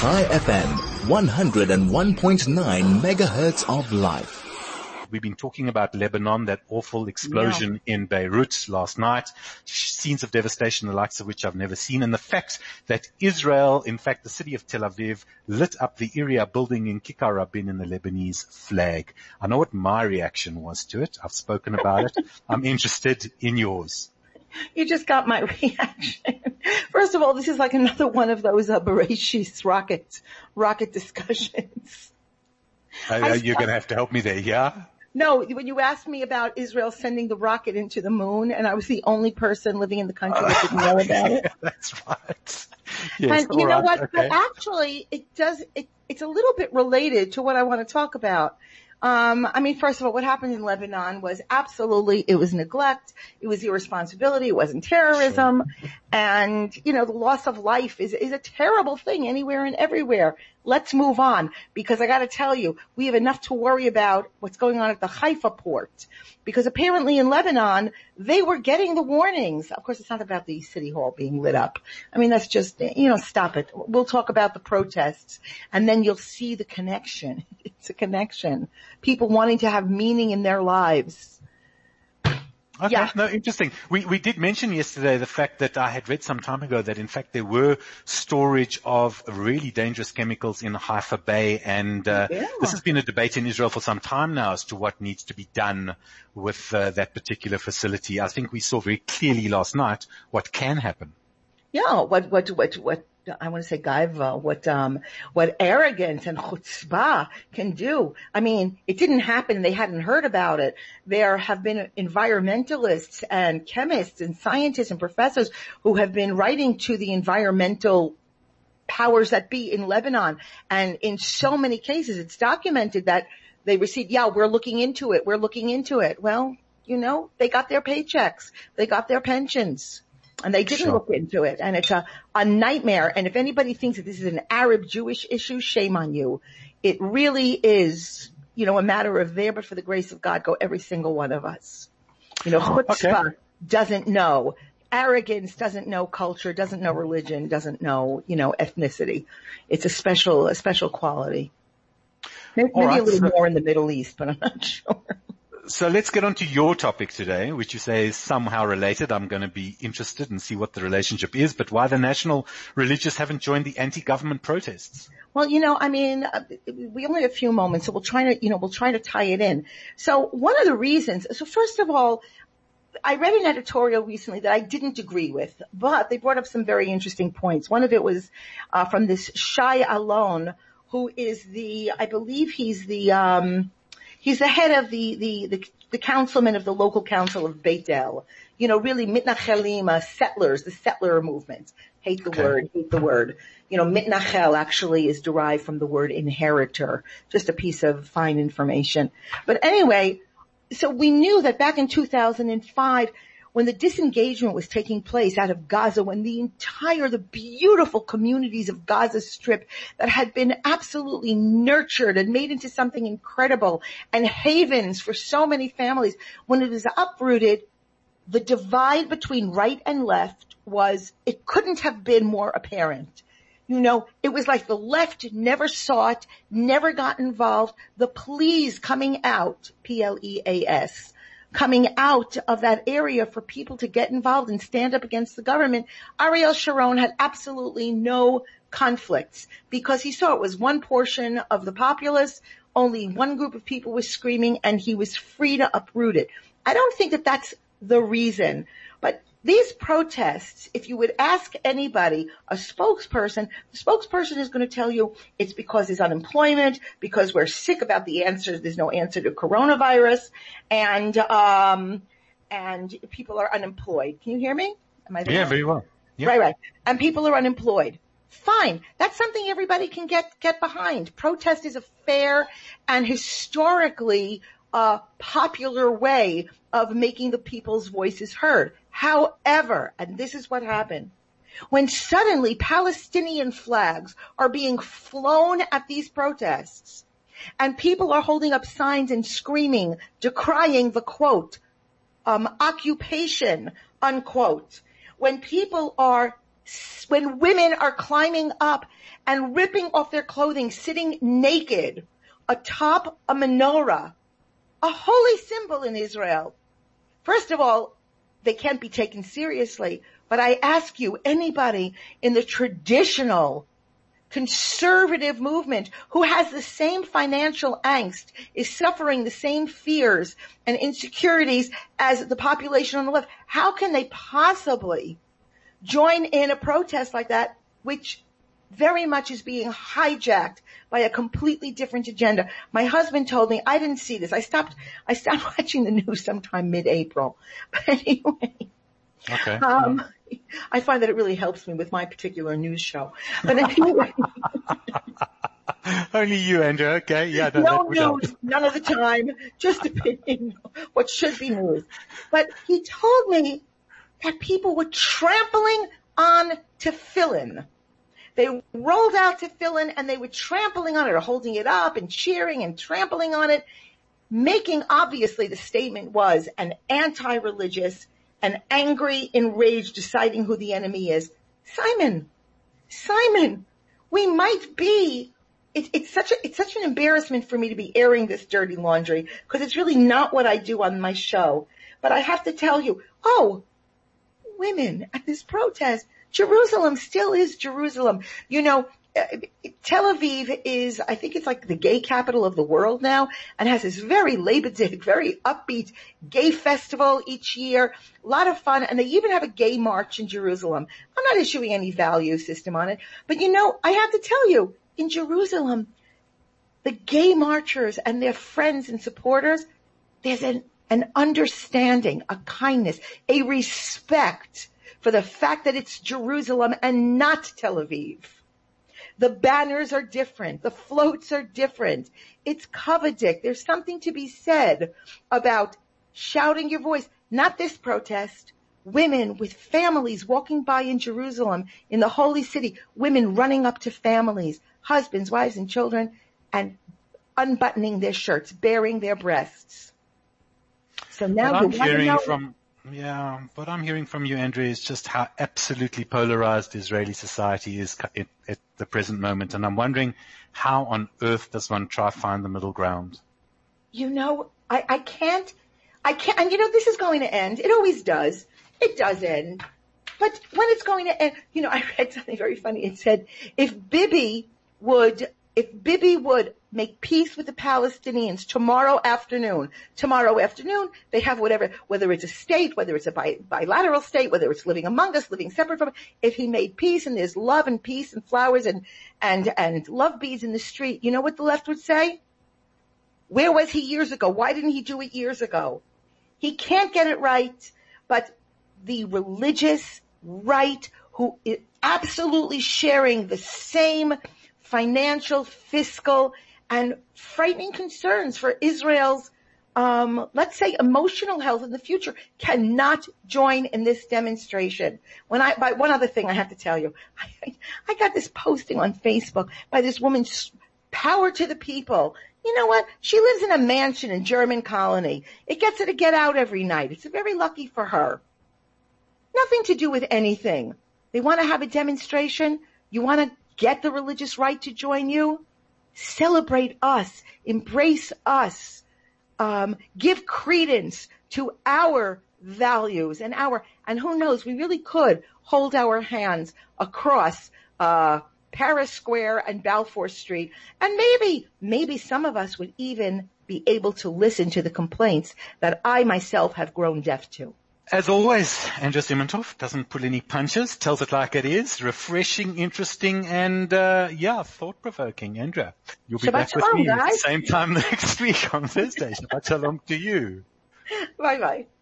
Chai FM, 101.9 megahertz of life. We've been talking about Lebanon, that awful explosion in Beirut last night, scenes of devastation, the likes of which I've never seen, and the fact that Israel, in fact, the city of Tel Aviv, lit up the Iria building in Kikar Rabin in the Lebanese flag. I know what my reaction was to it. I've spoken about it. I'm interested in yours. You just got my reaction. First of all, this is like another one of those Bereshis rocket discussions. You're going to have to help me there, yeah? No, when you asked me about Israel sending the rocket into the moon, and I was the only person living in the country that didn't know about it. That's right. Yes, and you know what? Okay. But actually, it's a little bit related to what I want to talk about. First of all, what happened in Lebanon was it was neglect, it was irresponsibility, it wasn't terrorism, and, the loss of life is a terrible thing anywhere and everywhere. Let's move on, because I gotta tell you, we have enough to worry about what's going on at the Haifa port, because apparently in Lebanon, they were getting the warnings. Of course, it's not about the city hall being lit up. That's just, stop it. We'll talk about the protests, and then you'll see the connection. It's a connection. People wanting to have meaning in their lives. Okay. Yeah. No, interesting. We did mention yesterday the fact that I had read some time ago that in fact there were storage of really dangerous chemicals in Haifa Bay, and this has been a debate in Israel for some time now as to what needs to be done with that particular facility. I think we saw very clearly last night what can happen. Yeah, what I want to say gaiva, what arrogance and chutzpah can do. It didn't happen. They hadn't heard about it. There have been environmentalists and chemists and scientists and professors who have been writing to the environmental powers that be in Lebanon. And in so many cases, it's documented that they received, we're looking into it. Well, they got their paychecks. They got their pensions. And they didn't look into it. And it's a nightmare. And if anybody thinks that this is an Arab-Jewish issue, shame on you. It really is, a matter of there, but for the grace of God, go every single one of us. Chutzpah doesn't know. Arrogance doesn't know culture, doesn't know religion, doesn't know, ethnicity. It's a special quality. Maybe a little more in the Middle East, but I'm not sure. So let's get on to your topic today, which you say is somehow related. I'm going to be interested and see what the relationship is, but why the national religious haven't joined the anti-government protests. Well, we only have a few moments, so we'll try to tie it in. So one of the reasons, first of all, I read an editorial recently that I didn't agree with, but they brought up some very interesting points. One of it was, from this Shai Alon, who is I believe he's the head of the councilman of the local council of Beit El. Really mitnachelim, settlers, the settler movement. Hate the word. Mitnachel actually is derived from the word inheritor. Just a piece of fine information. But anyway, so we knew that back in 2005, when the disengagement was taking place out of Gaza, when the beautiful communities of Gaza Strip that had been absolutely nurtured and made into something incredible and havens for so many families, when it was uprooted, the divide between right and left it couldn't have been more apparent. It was like the left never saw it, never got involved. The pleas coming out, P-L-E-A-S, coming out of that area for people to get involved and stand up against the government. Ariel Sharon had absolutely no conflicts because he saw it was one portion of the populace, only one group of people was screaming, and he was free to uproot it. I don't think that that's the reason, but these protests, if you would ask anybody, a spokesperson, the spokesperson is going to tell you it's because there's unemployment, because we're sick about the answers. There's no answer to coronavirus, and people are unemployed. Can you hear me? Am I there? Yeah, very well. Yep. Right. And people are unemployed. Fine. That's something everybody can get behind. Protest is a fair and historically popular way of making the people's voices heard. However, and this is what happened, when suddenly Palestinian flags are being flown at these protests and people are holding up signs and screaming, decrying the quote, occupation, unquote, when people are when women are climbing up and ripping off their clothing, sitting naked atop a menorah, a holy symbol in Israel. First of all, they can't be taken seriously. But I ask you, anybody in the traditional conservative movement who has the same financial angst, is suffering the same fears and insecurities as the population on the left, how can they possibly join in a protest like that, which very much is being hijacked by a completely different agenda? My husband told me, I didn't see this. I stopped watching the news sometime mid-April. But anyway. Okay. I find that it really helps me with my particular news show. But anyway. Only you, Andrea. Okay. Yeah. No news, none of the time. Just opinion. What should be news. But he told me that people were trampling on tefillin. They rolled out tefillin and they were trampling on it, or holding it up and cheering and trampling on it, making, obviously the statement was, an anti-religious, an angry, enraged, deciding who the enemy is. Simon, we might be, it's such an embarrassment for me to be airing this dirty laundry, because it's really not what I do on my show. But I have to tell you, women at this protest, Jerusalem still is Jerusalem. You know, Tel Aviv is, I think it's like the gay capital of the world now, and has this very Leibniz, very upbeat gay festival each year. A lot of fun, and they even have a gay march in Jerusalem. I'm not issuing any value system on it, but you know, I have to tell you, in Jerusalem, the gay marchers and their friends and supporters, there's an understanding, a kindness, a respect for the fact that it's Jerusalem and not Tel Aviv. The banners are different. The floats are different. It's Kavadik. There's something to be said about shouting your voice. Not this protest. Women with families walking by in Jerusalem, in the holy city. Women running up to families, husbands, wives, and children, and unbuttoning their shirts, baring their breasts. So now what I'm hearing from you, Andrea, is just how absolutely polarized Israeli society is at the present moment. And I'm wondering, how on earth does one try to find the middle ground? You know, I can't, and you know, this is going to end. It always does. It does end. But when it's going to end, you know, I read something very funny. It said, if Bibi would make peace with the Palestinians tomorrow afternoon, they have whether it's a state, whether it's a bilateral state, whether it's living among us, living separate from us, if he made peace and there's love and peace and flowers and love beads in the street, you know what the left would say? Where was he years ago? Why didn't he do it years ago? He can't get it right, but the religious right who is absolutely sharing the same financial, fiscal, and frightening concerns for Israel's, let's say, emotional health in the future, cannot join in this demonstration. One other thing I have to tell you, I got this posting on Facebook by this woman, Power to the People. You know what? She lives in a mansion in German colony. It gets her to get out every night. It's very lucky for her. Nothing to do with anything. They want to have a demonstration. You want to get the religious right to join you? Celebrate us. Embrace us. Give credence to our values and who knows, we really could hold our hands across, Paris Square and Balfour Street. And maybe some of us would even be able to listen to the complaints that I myself have grown deaf to. As always, Andrea Simantov doesn't pull any punches, tells it like it is, refreshing, interesting, and, thought-provoking. Andrea, you'll be back with me at the same time next week on Thursday. Shabbat shalom to you. Bye-bye.